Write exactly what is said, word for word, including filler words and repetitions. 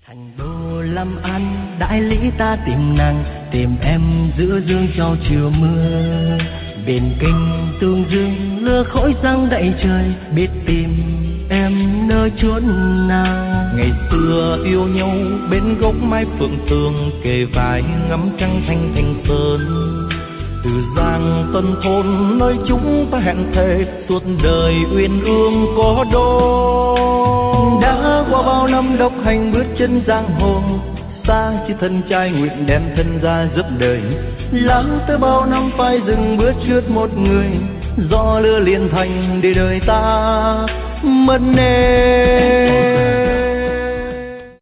Thành đô làm ăn đại lý ta tìm nàng, tìm em giữa dương cho chiều mưa. Biển kinh tương dương lửa khói giăng đầy trời, biết tìm em nơi chốn nào. Ngày xưa yêu nhau bên gốc mai phượng tường, kề vai ngắm trăng thanh thanh sơn. Từ Giang Tân thôn nơi chúng ta hẹn thề, suốt đời uyên ương có đôi. Đã qua bao năm độc hành bước chân giang hồ, ta chỉ thân trai nguyện đem thân ra giúp đời. Lắng tới bao năm phải dừng bước trước một người, do lửa liền thành để đời ta mất nề.